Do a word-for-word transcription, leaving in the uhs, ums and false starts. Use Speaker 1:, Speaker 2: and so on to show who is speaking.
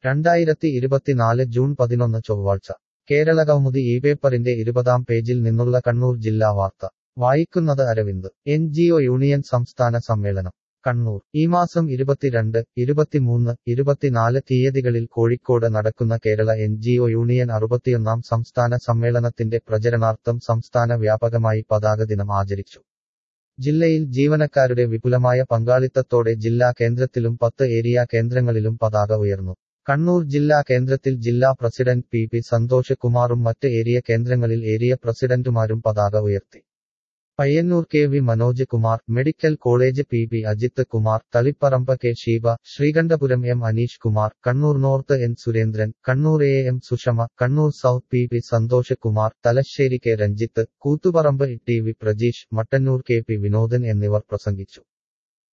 Speaker 1: രണ്ടായിരത്തി ഇരുപത്തിനാല് ജൂൺ പതിനൊന്ന് ചൊവ്വാഴ്ച കേരളകൗമുദി ഈ പേപ്പറിന്റെ ഇരുപതാം പേജിൽ നിന്നുള്ള കണ്ണൂർ ജില്ലാ വാർത്ത വായിക്കുന്നത് Aravind. N G O union സംസ്ഥാന സമ്മേളനം കണ്ണൂർ. ഈ മാസം ഇരുപത്തിരണ്ട്, ഇരുപത്തിമൂന്ന്, ഇരുപത്തിനാല് തീയതികളിൽ കോഴിക്കോട് നടക്കുന്ന Kerala N G O union അറുപത്തിയൊന്നാം സംസ്ഥാന സമ്മേളനത്തിന്റെ പ്രചരണാർത്ഥം സംസ്ഥാന വ്യാപകമായി പതാക ദിനം ആചരിച്ചു. ജില്ലയിൽ ജീവനക്കാരുടെ വിപുലമായ പങ്കാളിത്തത്തോടെ ജില്ലാ കേന്ദ്രത്തിലും പത്ത് ഏരിയ കേന്ദ്രങ്ങളിലും പതാക ഉയർന്നു. കണ്ണൂർ ജില്ലാ കേന്ദ്രത്തിൽ ജില്ലാ പ്രസിഡന്റ് പി പി സന്തോഷ് കുമാറും മറ്റ് ഏരിയ കേന്ദ്രങ്ങളിൽ ഏരിയ പ്രസിഡന്റുമാരും പതാക ഉയർത്തി. Payyanur K V Manoj Kumar, medical college P P Ajith Kumar, Taliparamba K Sheeba, Sreekandapuram M Aneesh Kumar, Kannur north N Surendran, Kannur A M Sushama, Kannur south P P Santhosh Kumar, Thalassery K Ranjith, Koothuparamba T V Prajeesh, Mattannur K P Vinodan എന്നിവർ പ്രസംഗിച്ചു.